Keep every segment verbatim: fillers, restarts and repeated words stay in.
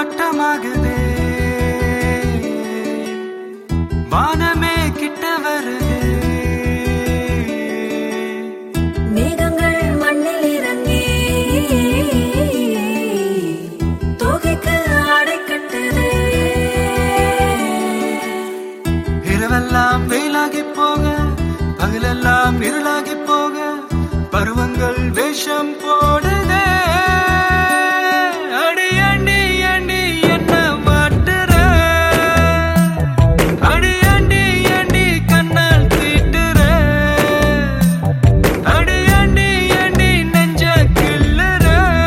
வட்டமாகுதே வானமே கிட்ட வருதே மேகங்கள் மண்ணில் இறங்கி தோகைக்கு ஆடை கட்டுதே இரவெல்லாம் வெயிலாகி போக பகலெல்லாம் இருளாகி போக பருவங்கள் வேஷம் போடுதே அடி அண்டி அண்டி என்ன மாட்டுற அடி அண்டி அண்டி கண்ணால் தீட்டுற அடி அண்டி அண்டி நெஞ்ச கிள்ளுற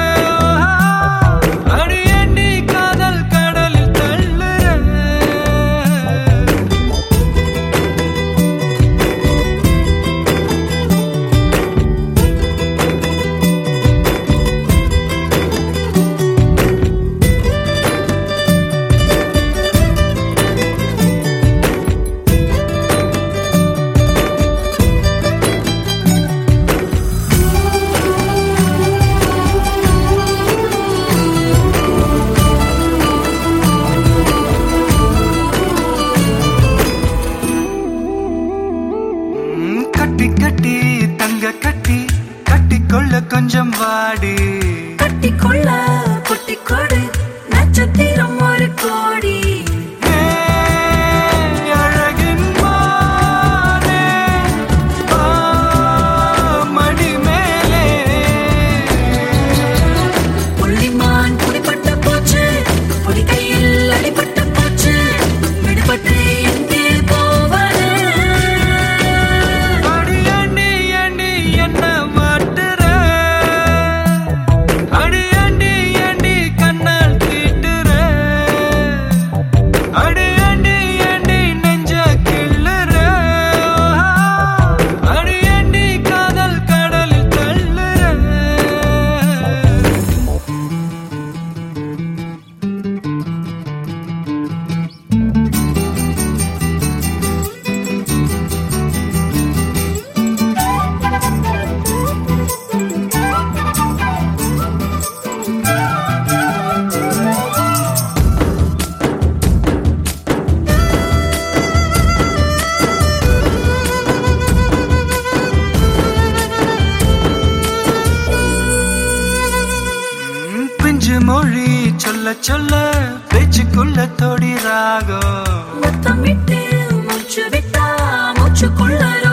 அடி அண்டி காதல் கடலில் தள்ளுற கட்டி கட்டி தங்க கட்டி கட்டிக்கொள்ள கொஞ்சம் வாடி கட்டிக்கொள்ள குட்டி கொடு நட்சத்திரம் ஒரு கோடி அழகின் மானே மடி மேலே புள்ளிமான் புடிப்பட்ட போச்சு புடி கையில் அடிபட்ட போச்சு விடுபட்டு எங்கே போவது அடி அண்டி அண்டி என்ன மாட்டுற அடி அண்டி அண்டி கண்ணால் தீட்டுற அடி அண்டி அண்டி நெஞ்ச கிள்ளுற அடி அண்டி காதல் கடலில் தள்ளுற பிஞ்சு மொழி சொல்ல சொல்ல பேச்சுக்குள்ள தொடி ராகம் முத்தமிட்டு மூச்சு விட்டா மூச்சுக்குள்ள